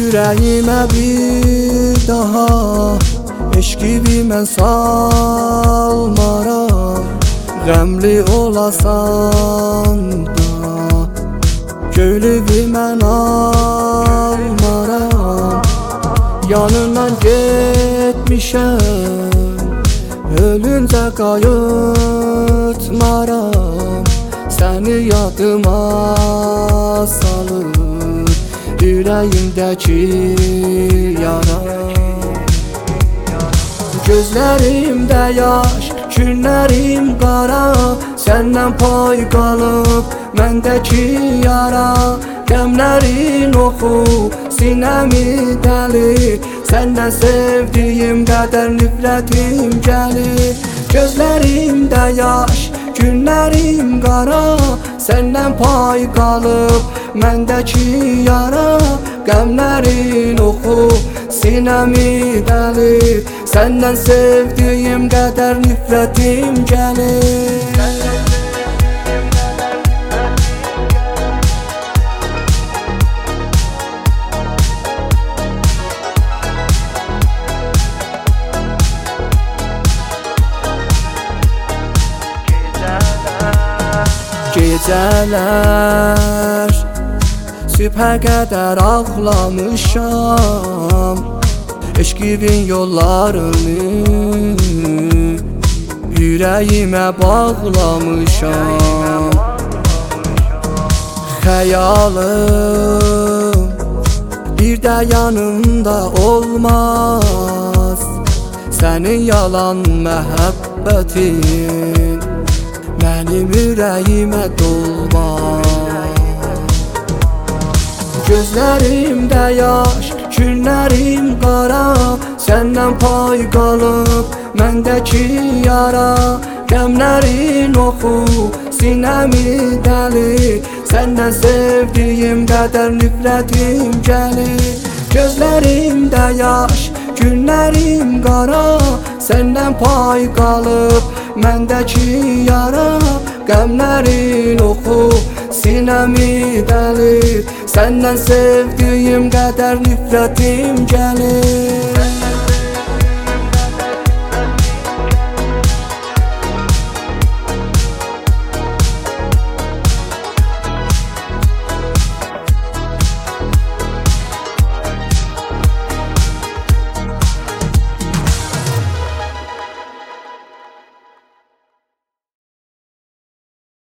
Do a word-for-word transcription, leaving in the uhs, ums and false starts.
Yüreğime bir daha eşk gibi mən salmaram. Qəmli olasan da köylüyü mən almaram. Yanından getmişəm, ölüncə qayıtmaram. Səni yadıma salır yüreğimdeki yara. Gözlerimde yaş, günlerim qara. Səndən pay qalıb məndəki yara. Qəmlərin oxu sinəmi dəlir. Səndən sevdiyim qədər nifrətim gəlir. Gözlerimde yaş, günlerim qara. Səndən pay qalıb məndəki yara. Qəmlərin oxu sinəmi dəlir. Səndən sevdiyim qədər nifrətim gəlir. Gecələr sübhə qədər ağlamışam. Eşqivin yollarını yüreğime bağlamışam. Xəyalım bir də yanımda olmaz. Sənin yalan məhəbbətin mənim ürəyimə dolmaz. Gözlerimde yaş, günlerim qara. Səndən pay qalıb məndəki yara. Qəmlərin oxu sinəmi dəlir. Səndən sevdiyim qədər nifrətim gəlir. Gözlerimde yaş, günlerim qara. Səndən pay qalıb məndəki yara. Qəmlərin oxu sinəmi dəlir. Səndən sevdiyim qədər nifrətim gəlir.